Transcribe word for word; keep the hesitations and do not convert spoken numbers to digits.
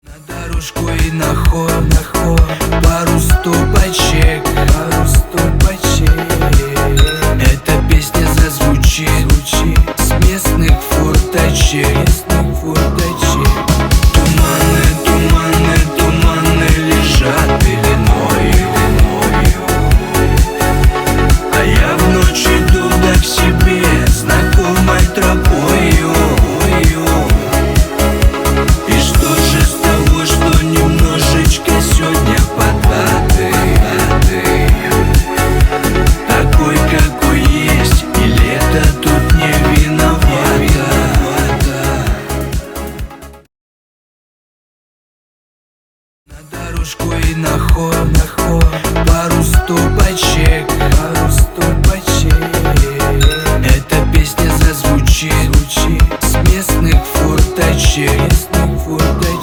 На дорожку и на ход, на ход, пару стопочек, пару стопочек. Эта песня зазвучит, звучит с местных форточек, местных форточек. Туманы, туманы, туманы лежат пеленою, а я в ночь иду да к себе знакомой тропою. И что же с того, что немножечко сегодня поддаты, такой, какой есть, и лето тут не виновато. На дорожку и на ход, на ход, пару стопочек, пару стопочек. Эта песня зазвучит, звучит с местных форточек, местных форточек.